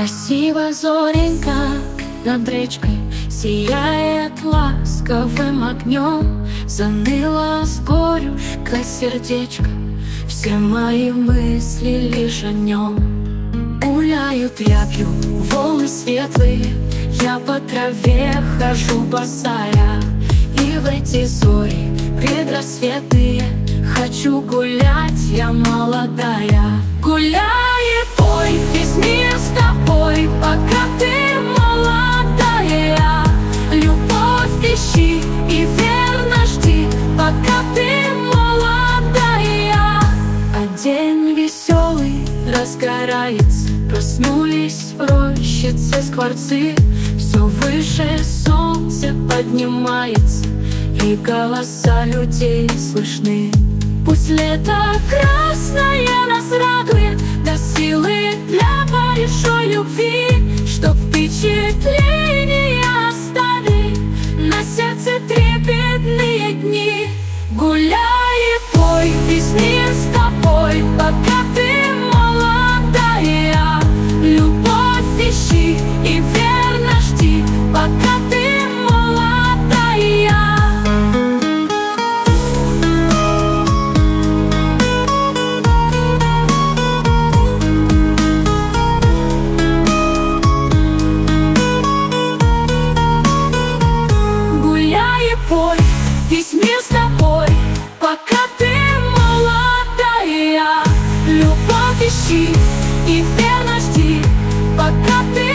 Красиво зоренька над речкой сияет ласковым огнем. Заныло с горюшкой сердечко, все мои мысли лишь о нем. Гуляют рябью волны светлые, я по траве хожу босая. И в эти зори предрассветные хочу гулять, я молодая. Гуляй и пой, весь мир с тобой, пока ты молодая. Любовь ищи и верно жди, пока ты молодая. А день веселый разгорается, проснулись в рощице скворцы. Все выше солнце поднимается, и голоса людей слышны. Пусть лето красное нас радует, да силы для большой любви, чтоб впечатление оставили на сердце трепетные дни. Гуляй и пой, весь мир с тобой, пока ты молодая. Любовь ищи и верно жди, пока ты молодая. Пой, весь мир с тобой, пока ты молодая. Любовь ищи и верно жди, пока ты